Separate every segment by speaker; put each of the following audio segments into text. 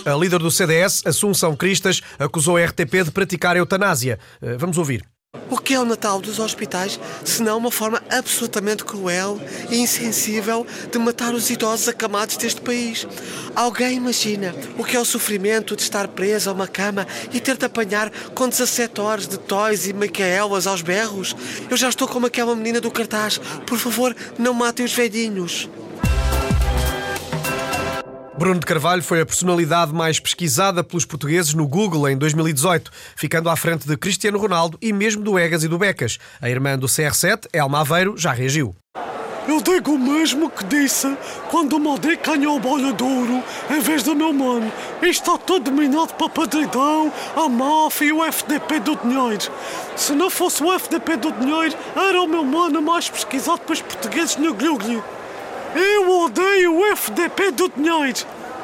Speaker 1: A líder do CDS, Assunção Cristas, acusou a RTP de praticar eutanásia. Vamos ouvir.
Speaker 2: O que é o Natal dos hospitais, senão uma forma absolutamente cruel e insensível de matar os idosos acamados deste país? Alguém imagina o que é o sofrimento de estar preso a uma cama e ter de apanhar com 17 horas de Toys e Micaelas aos berros? Eu já estou como aquela menina do cartaz. Por favor, não matem os velhinhos.
Speaker 1: Bruno de Carvalho foi a personalidade mais pesquisada pelos portugueses no Google em 2018, ficando à frente de Cristiano Ronaldo e mesmo do Egas e do Becas. A irmã do CR7, Elma Aveiro, já reagiu.
Speaker 3: Eu digo o mesmo que disse quando o Maldito ganhou a bola de ouro em vez do meu mano. Isto está tudo dominado para a padridão, a máfia e o FDP do dinheiro. Se não fosse o FDP do dinheiro, era o meu mano mais pesquisado pelos portugueses no Google. Eu odeio o FDP do dinheiro.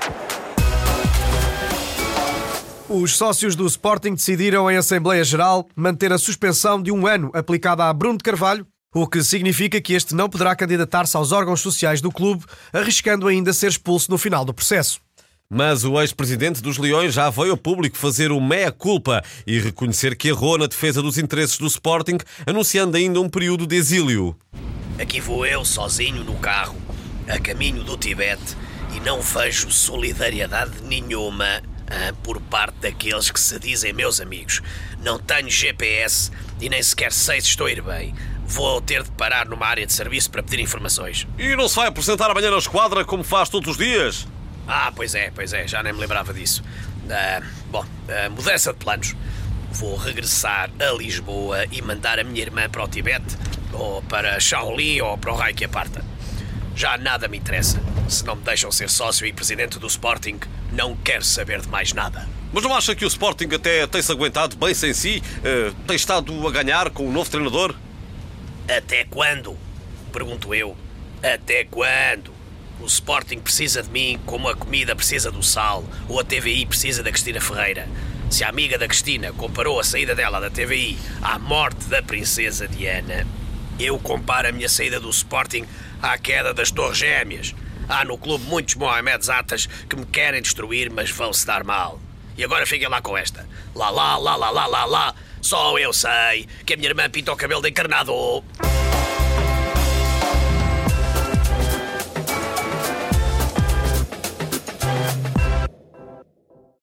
Speaker 1: Os sócios do Sporting decidiram em Assembleia Geral manter a suspensão de 1 ano aplicada a Bruno de Carvalho, o que significa que este não poderá candidatar-se aos órgãos sociais do clube, arriscando ainda ser expulso no final do processo.
Speaker 4: Mas o ex-presidente dos Leões já veio ao público fazer o mea-culpa e reconhecer que errou na defesa dos interesses do Sporting, anunciando ainda um período de exílio.
Speaker 5: Aqui vou eu, sozinho no carro, a caminho do Tibete, e não vejo solidariedade nenhuma por parte daqueles que se dizem meus amigos. Não tenho GPS e nem sequer sei se estou a ir bem. Vou ter de parar numa área de serviço para pedir informações.
Speaker 4: E não se vai apresentar amanhã na esquadra como faz todos os dias?
Speaker 5: Pois é, já nem me lembrava disso. Mudança de planos. Vou regressar a Lisboa e mandar a minha irmã para o Tibete, ou para Shaolin, ou para o Raio que aparta. Já nada me interessa. Se não me deixam ser sócio e presidente do Sporting, não quero saber de mais nada.
Speaker 4: Mas não acha que o Sporting até tem-se aguentado bem sem si? Tem estado a ganhar com o novo treinador?
Speaker 5: Até quando? Pergunto eu. Até quando? O Sporting precisa de mim como a comida precisa do sal, ou a TVI precisa da Cristina Ferreira. Se a amiga da Cristina comparou a saída dela da TVI à morte da princesa Diana, eu comparo a minha saída do Sporting à queda das Torres Gêmeas. Há no clube muitos Mohamed Atas que me querem destruir, mas vão-se dar mal. E agora fiquem lá com esta. Lá. Só eu sei que a minha irmã pinta o cabelo de encarnado.